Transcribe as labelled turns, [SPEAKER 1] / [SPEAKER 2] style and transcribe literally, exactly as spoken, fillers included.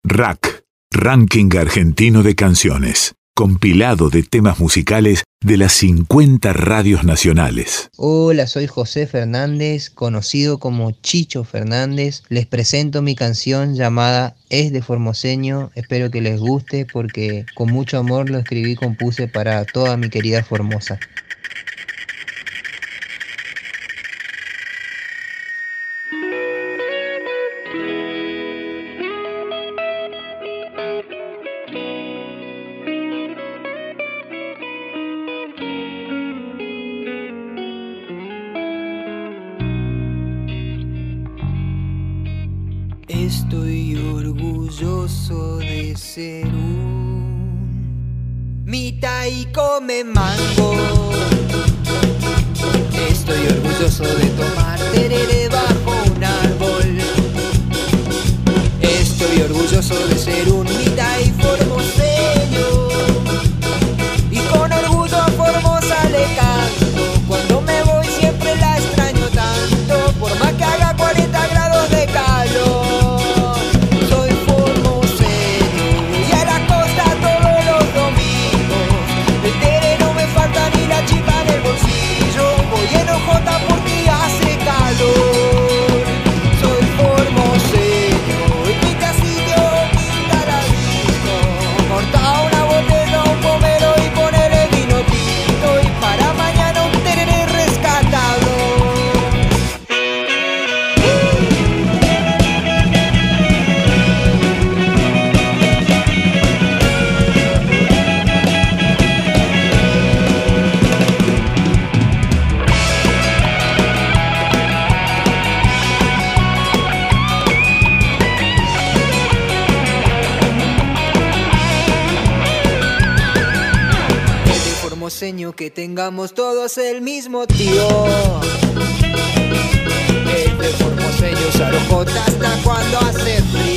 [SPEAKER 1] Rack, Ranking Argentino de Canciones. Compilado de temas musicales de las cincuenta radios nacionales.
[SPEAKER 2] Hola, soy José Fernández, conocido como Chicho Fernández. Les presento mi canción llamada Es de Formoseño. Espero que les guste porque con mucho amor lo escribí y compuse para toda mi querida Formosa.
[SPEAKER 3] Estoy orgulloso de ser un mitad y come mango. Estoy orgulloso de tomar tereré bajo un árbol. Estoy orgulloso de ser un mitad y formoseño. Y con orgullo a Formosa le canto. Cuando me voy siempre la extraño tanto. Por más que haga cuarenta grados de calor. Que tengamos todos el mismo tío. Es de formoseño usar ojota hasta cuando hace frío.